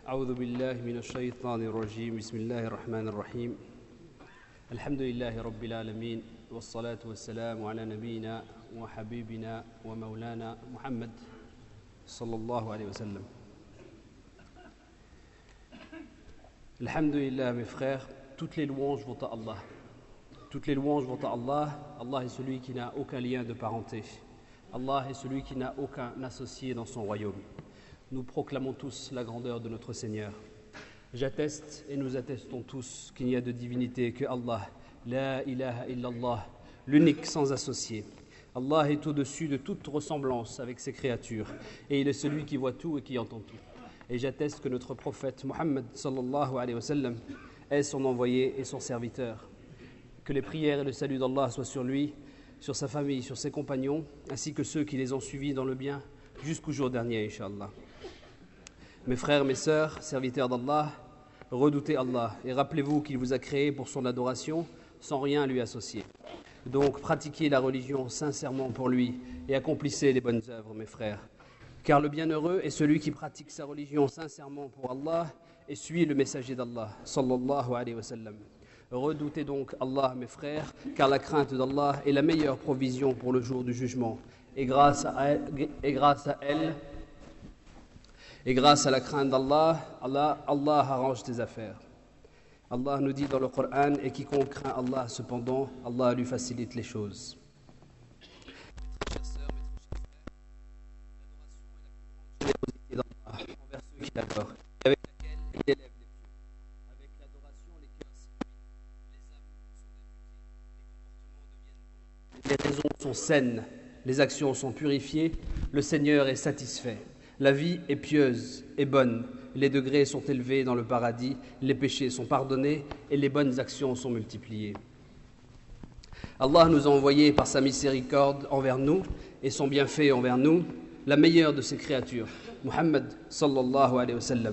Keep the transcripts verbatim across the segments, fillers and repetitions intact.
أعوذ بالله من الشيطان الرجيم بسم الله الرحمن الرحيم الحمد لله رب العالمين والصلاة والسلام على نبينا وحبيبنا ومولانا محمد صلى الله عليه وسلم. Alhamdulillah, mes frères, toutes les louanges vont à Allah. Toutes les louanges vont à Allah. Allah est celui qui n'a aucun lien de parenté. Allah est celui qui n'a aucun associé dans son royaume. Nous proclamons tous la grandeur de notre Seigneur. J'atteste et nous attestons tous qu'il n'y a de divinité que Allah, la ilaha illallah, l'unique sans associé. Allah est au-dessus de toute ressemblance avec ses créatures et il est celui qui voit tout et qui entend tout. Et j'atteste que notre prophète Muhammad sallallahu alayhi wa sallam est son envoyé et son serviteur. Que les prières et le salut d'Allah soient sur lui, sur sa famille, sur ses compagnons, ainsi que ceux qui les ont suivis dans le bien jusqu'au jour dernier, Inch'Allah. Mes frères, mes sœurs, serviteurs d'Allah, redoutez Allah et rappelez-vous qu'il vous a créé pour son adoration sans rien lui associer. Donc pratiquez la religion sincèrement pour lui et accomplissez les bonnes œuvres, mes frères. Car le bienheureux est celui qui pratique sa religion sincèrement pour Allah et suit le messager d'Allah, sallallahu alayhi wa sallam. Redoutez donc Allah, mes frères, car la crainte d'Allah est la meilleure provision pour le jour du jugement. Et grâce à elle, et grâce à elle et grâce à la crainte d'Allah, Allah, Allah arrange tes affaires. Allah nous dit dans le Coran, et quiconque craint Allah, cependant, Allah lui facilite les choses. Envers ceux qui l'adorent, avec laquelle il élève les pieux. Avec l'adoration, les cœurs s'illumine, les âmes sont débloquées, les comportements deviennent bons, les raisons sont saines, les actions sont purifiées, le Seigneur est satisfait. La vie est pieuse et bonne, les degrés sont élevés dans le paradis, les péchés sont pardonnés et les bonnes actions sont multipliées. Allah nous a envoyé par sa miséricorde envers nous et son bienfait envers nous, la meilleure de ses créatures, Muhammad sallallahu alayhi wa sallam.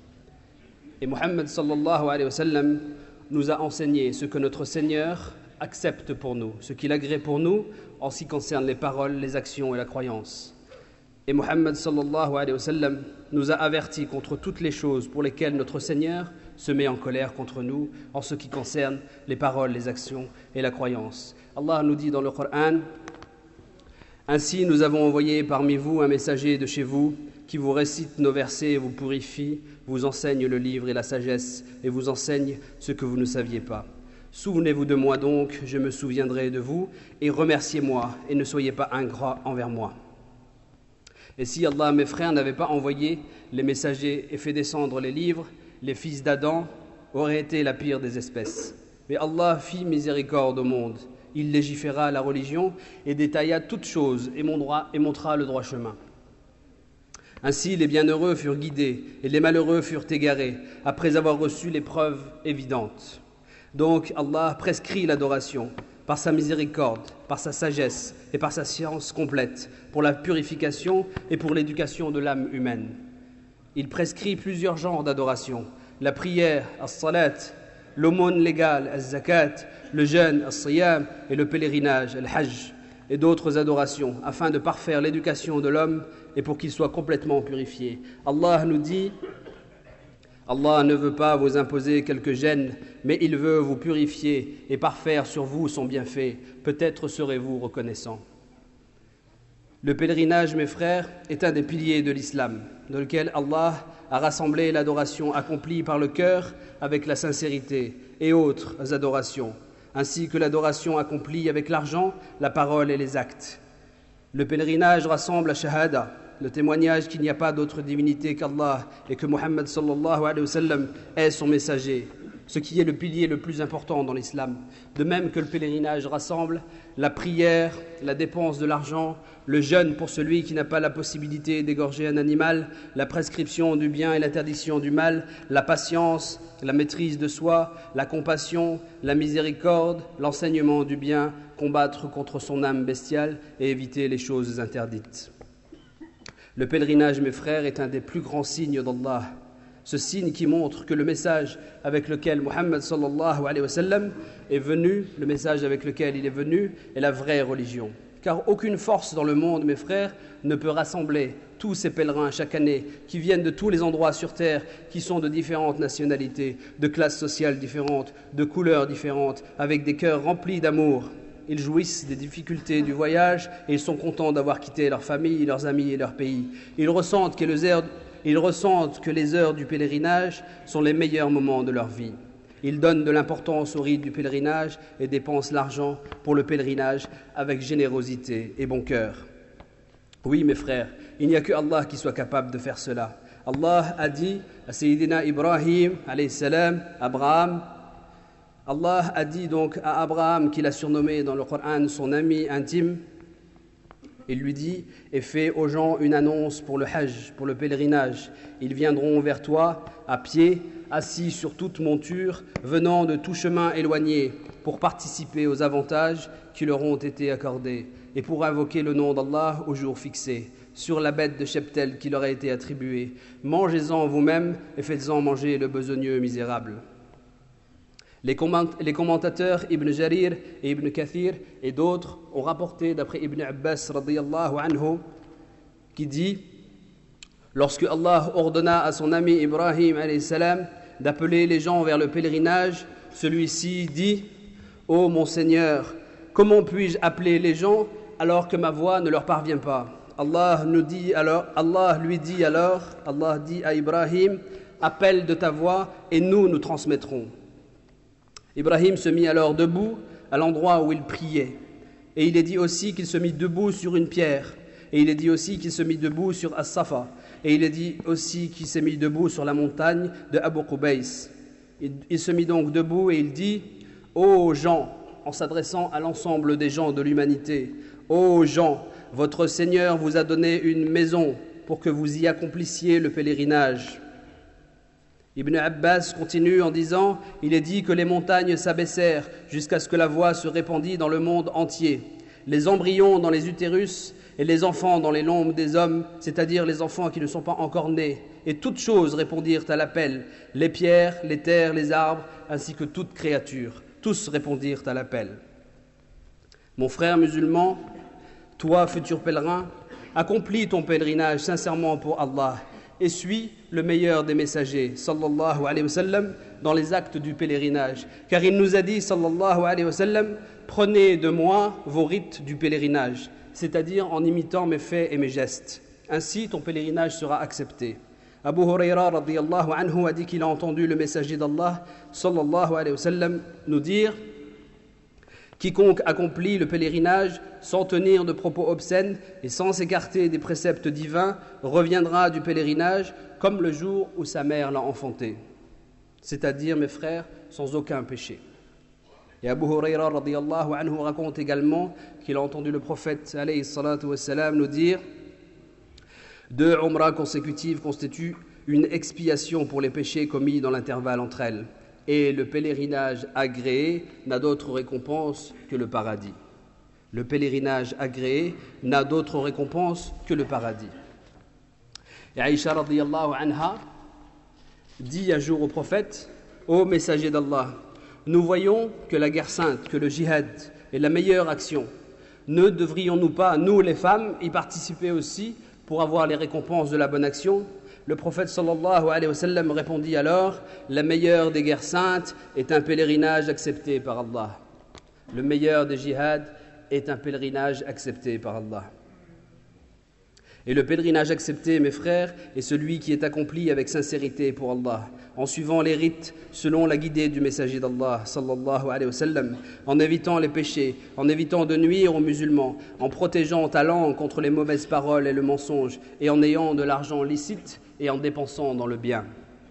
Et Muhammad sallallahu alayhi wa sallam nous a enseigné ce que notre Seigneur accepte pour nous, ce qu'il agrée pour nous en ce qui concerne les paroles, les actions et la croyance. Et Muhammad sallallahu alayhi wa sallam nous a avertis contre toutes les choses pour lesquelles notre Seigneur se met en colère contre nous en ce qui concerne les paroles, les actions et la croyance. Allah nous dit dans le Coran: ainsi nous avons envoyé parmi vous un messager de chez vous qui vous récite nos versets, vous purifie, vous enseigne le livre et la sagesse et vous enseigne ce que vous ne saviez pas. Souvenez-vous de moi donc, je me souviendrai de vous et remerciez-moi et ne soyez pas ingrats envers moi. Et si Allah, mes frères, n'avait pas envoyé les messagers et fait descendre les livres, les fils d'Adam auraient été la pire des espèces. Mais Allah fit miséricorde au monde. Il légiféra la religion et détailla toutes choses et montra le droit chemin. Ainsi, les bienheureux furent guidés et les malheureux furent égarés après avoir reçu les preuves évidentes. Donc, Allah prescrit l'adoration par sa miséricorde, par sa sagesse et par sa science complète, pour la purification et pour l'éducation de l'âme humaine. Il prescrit plusieurs genres d'adoration: la prière, as-salat, l'aumône légale, az-zakat, le jeûne, as-siyam, et le pèlerinage, al-hajj, et d'autres adorations, afin de parfaire l'éducation de l'homme et pour qu'il soit complètement purifié. Allah nous dit: Allah ne veut pas vous imposer quelques gênes, mais il veut vous purifier et parfaire sur vous son bienfait. Peut-être serez-vous reconnaissants. Le pèlerinage, mes frères, est un des piliers de l'islam, dans lequel Allah a rassemblé l'adoration accomplie par le cœur avec la sincérité et autres adorations, ainsi que l'adoration accomplie avec l'argent, la parole et les actes. Le pèlerinage rassemble la shahada, le témoignage qu'il n'y a pas d'autre divinité qu'Allah et que Muhammad sallallahu alayhi wa sallam est son messager, ce qui est le pilier le plus important dans l'islam. De même que le pèlerinage rassemble la prière, la dépense de l'argent, le jeûne pour celui qui n'a pas la possibilité d'égorger un animal, la prescription du bien et l'interdiction du mal, la patience, la maîtrise de soi, la compassion, la miséricorde, l'enseignement du bien, combattre contre son âme bestiale et éviter les choses interdites. Le pèlerinage, mes frères, est un des plus grands signes d'Allah. Ce signe qui montre que le message avec lequel Muhammad sallallahu alayhi wa sallam est venu, le message avec lequel il est venu, est la vraie religion. Car aucune force dans le monde, mes frères, ne peut rassembler tous ces pèlerins chaque année qui viennent de tous les endroits sur terre, qui sont de différentes nationalités, de classes sociales différentes, de couleurs différentes, avec des cœurs remplis d'amour. Ils jouissent des difficultés du voyage et ils sont contents d'avoir quitté leur famille, leurs amis et leur pays. Ils ressentent que les heures, ils ressentent que les heures du pèlerinage sont les meilleurs moments de leur vie. Ils donnent de l'importance au rite du pèlerinage et dépensent l'argent pour le pèlerinage avec générosité et bon cœur. Oui, mes frères, il n'y a que Allah qui soit capable de faire cela. Allah a dit à Sayyidina Ibrahim, alayhi salam, Abraham, Allah a dit donc à Abraham, qu'il a surnommé dans le Coran son ami intime, il lui dit « Et fais aux gens une annonce pour le hajj, pour le pèlerinage. Ils viendront vers toi à pied, assis sur toute monture, venant de tout chemin éloigné, pour participer aux avantages qui leur ont été accordés, et pour invoquer le nom d'Allah au jour fixé, sur la bête de cheptel qui leur a été attribuée. Mangez-en vous-même et faites-en manger le besogneux misérable. » Les commentateurs Ibn Jarir et Ibn Kathir et d'autres ont rapporté d'après Ibn Abbas radiyallahu anhu qui dit « Lorsque Allah ordonna à son ami Ibrahim alayhi salam d'appeler les gens vers le pèlerinage, celui-ci dit « Ô mon Seigneur, comment puis-je appeler les gens alors que ma voix ne leur parvient pas ?» Allah nous dit alors, Allah lui dit alors, Allah dit à Ibrahim « Appelle de ta voix et nous nous transmettrons. » Ibrahim se mit alors debout à l'endroit où il priait. Et il est dit aussi qu'il se mit debout sur une pierre. Et il est dit aussi qu'il se mit debout sur As-Safa. Et il est dit aussi qu'il s'est mis debout sur la montagne de Abu Qubays. Il, il se mit donc debout et il dit « Ô gens !» en s'adressant à l'ensemble des gens de l'humanité. « Ô gens, votre Seigneur vous a donné une maison pour que vous y accomplissiez le pèlerinage. » Ibn Abbas continue en disant « Il est dit que les montagnes s'abaissèrent jusqu'à ce que la voix se répandit dans le monde entier. Les embryons dans les utérus et les enfants dans les lombes des hommes, c'est-à-dire les enfants qui ne sont pas encore nés, et toutes choses répondirent à l'appel, les pierres, les terres, les arbres, ainsi que toute créature. Tous répondirent à l'appel. Mon frère musulman, toi, futur pèlerin, accomplis ton pèlerinage sincèrement pour Allah et suis le meilleur des messagers, sallallahu alayhi wa sallam, dans les actes du pèlerinage. Car il nous a dit, sallallahu alayhi wa sallam, prenez de moi vos rites du pèlerinage, c'est-à-dire en imitant mes faits et mes gestes. Ainsi, ton pèlerinage sera accepté. Abu Huraira radiyallahu anhu a dit qu'il a entendu le messager d'Allah, sallallahu alayhi wa sallam, nous dire quiconque accomplit le pèlerinage sans tenir de propos obscènes et sans s'écarter des préceptes divins reviendra du pèlerinage comme le jour où sa mère l'a enfanté, c'est-à-dire, mes frères, sans aucun péché. Et Abu Huraira radiyallahu anhu raconte également qu'il a entendu le prophète alayhi salatu wassalam nous dire deux umrahs consécutives constituent une expiation pour les péchés commis dans l'intervalle entre elles. Et le pèlerinage agréé n'a d'autre récompense que le paradis. Le pèlerinage agréé n'a d'autre récompense que le paradis. Et Aïcha radiyallahu anha dit un jour au prophète, ô messager d'Allah, nous voyons que la guerre sainte, que le djihad est la meilleure action. Ne devrions-nous pas, nous les femmes, y participer aussi pour avoir les récompenses de la bonne action ? Le prophète sallallahu alayhi wa sallam répondit alors « La meilleure des guerres saintes est un pèlerinage accepté par Allah. Le meilleur des djihad est un pèlerinage accepté par Allah. » Et le pèlerinage accepté, mes frères, est celui qui est accompli avec sincérité pour Allah, en suivant les rites selon la guidée du messager d'Allah sallallahu alayhi wa sallam, en évitant les péchés, en évitant de nuire aux musulmans, en protégeant ta langue contre les mauvaises paroles et le mensonge, et en ayant de l'argent licite et en dépensant dans le bien.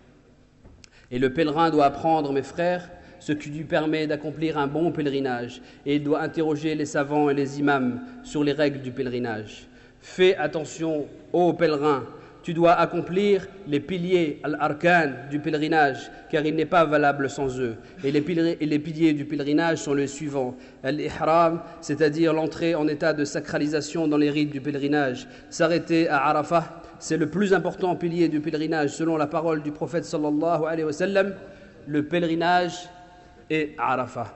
Et le pèlerin doit apprendre, mes frères, ce qui lui permet d'accomplir un bon pèlerinage, et il doit interroger les savants et les imams sur les règles du pèlerinage. Fais attention, ô pèlerin, tu dois accomplir les piliers, al-arkan, du pèlerinage, car il n'est pas valable sans eux. Et les piliers, et les piliers du pèlerinage sont les suivants. Al-ihram, c'est-à-dire l'entrée en état de sacralisation dans les rites du pèlerinage. S'arrêter à Arafah, c'est le plus important pilier du pèlerinage, selon la parole du prophète sallallahu alayhi wa sallam. Le pèlerinage est à Arafah.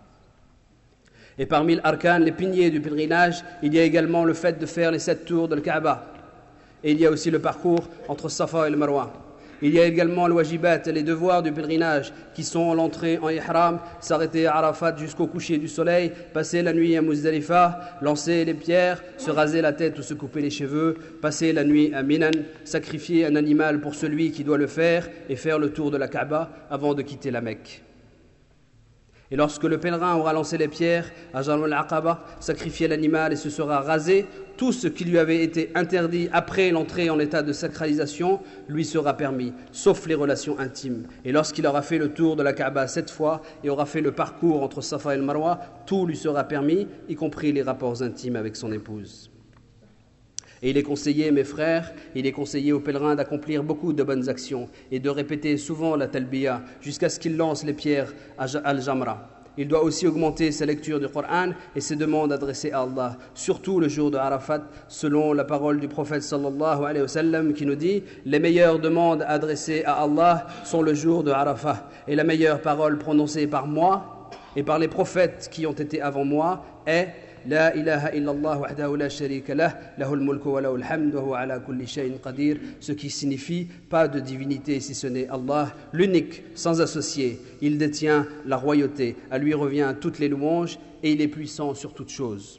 Et parmi l'arkan, les piliers du pèlerinage, il y a également le fait de faire les sept tours de Kaaba. Et il y a aussi le parcours entre Safa et le Marwa. Il y a également le wajibat, les devoirs du pèlerinage, qui sont l'entrée en ihram, s'arrêter à Arafat jusqu'au coucher du soleil, passer la nuit à Muzdalifa, lancer les pierres, se raser la tête ou se couper les cheveux, passer la nuit à Minan, sacrifier un animal pour celui qui doit le faire et faire le tour de la Kaaba avant de quitter la Mecque. Et lorsque le pèlerin aura lancé les pierres à Jamr al-Aqaba, sacrifié l'animal et se sera rasé, tout ce qui lui avait été interdit après l'entrée en état de sacralisation lui sera permis, sauf les relations intimes. Et lorsqu'il aura fait le tour de la Kaaba sept fois et aura fait le parcours entre Safa et le Marwa, tout lui sera permis, y compris les rapports intimes avec son épouse. Et il est conseillé, mes frères, il est conseillé aux pèlerins d'accomplir beaucoup de bonnes actions et de répéter souvent la talbiya jusqu'à ce qu'il lance les pierres à Al-Jamra. Il doit aussi augmenter sa lecture du Coran et ses demandes adressées à Allah, surtout le jour de Arafat, selon la parole du prophète sallallahu alayhi wa sallam qui nous dit « Les meilleures demandes adressées à Allah sont le jour de Arafat, et la meilleure parole prononcée par moi et par les prophètes qui ont été avant moi est « La ilaha illallah wahdahu la sharika lah, lahul mulku wa lahul hamdu wa huwa ala kulli shay'in qadir », ce qui signifie pas de divinité si ce n'est Allah, l'unique, sans associé. Il détient la royauté, à lui revient toutes les louanges et il est puissant sur toutes choses.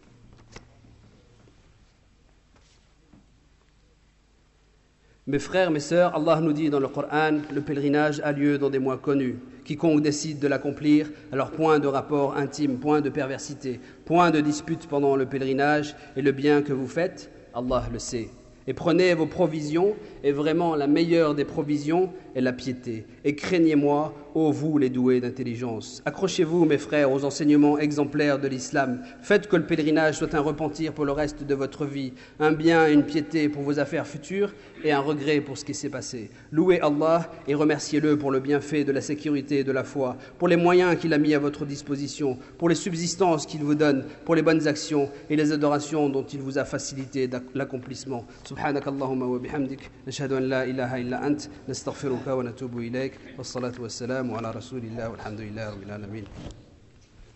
Mes frères, mes sœurs, Allah nous dit dans le Coran, le pèlerinage a lieu dans des mois connus. Quiconque décide de l'accomplir, alors point de rapport intime, point de perversité, point de dispute pendant le pèlerinage, et le bien que vous faites, Allah le sait. Et prenez vos provisions, et vraiment la meilleure des provisions est la piété. Et craignez-moi, ô vous les doués d'intelligence. Accrochez-vous, mes frères, aux enseignements exemplaires de l'islam. Faites que le pèlerinage soit un repentir pour le reste de votre vie, un bien et une piété pour vos affaires futures, et un regret pour ce qui s'est passé. Louez Allah et remerciez-le pour le bienfait de la sécurité et de la foi, pour les moyens qu'il a mis à votre disposition, pour les subsistances qu'il vous donne, pour les bonnes actions et les adorations dont il vous a facilité l'accomplissement. سبحانك اللهم وبحمدك نشهد أن لا إله إلا أنت نستغفرك ونتوب إليك والصلاة والسلام على رسول الله والحمد لله رب العالمين